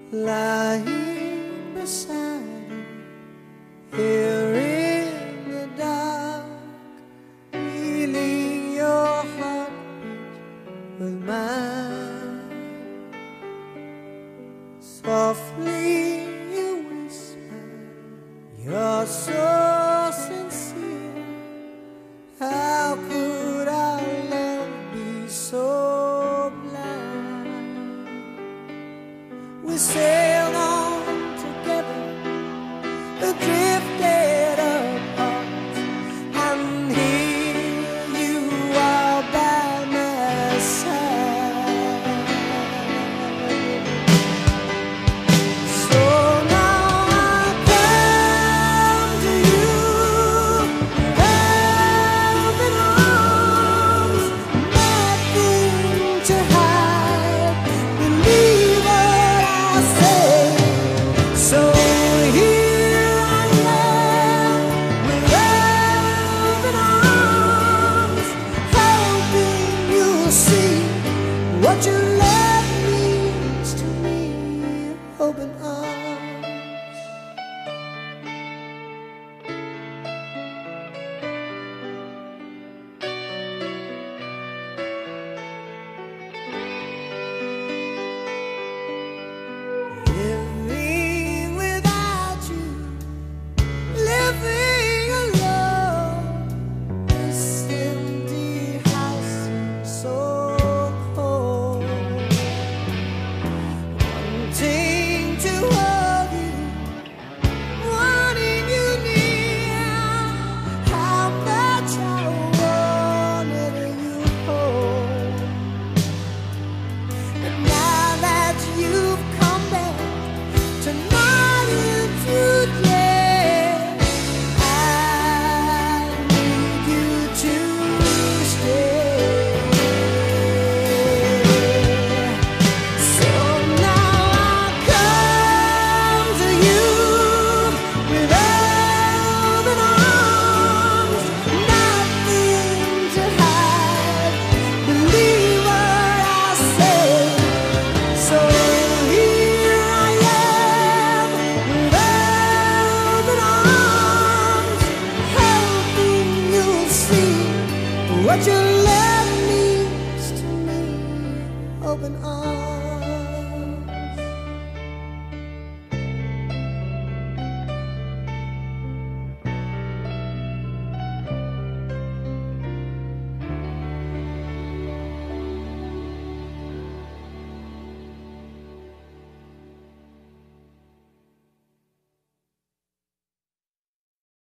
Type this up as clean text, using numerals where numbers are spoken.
lying beside you here in the dark, feeling your heartbeat with mine. Softly you whisper, you're so sincere. How could our love be so blind? We sailed on together, drifted apart, and here you are by my side. So now I come to you with open arms, nothing to hide. Believe what I say. So here I am with open arms, hoping you'll see what your love means to me. Open arms.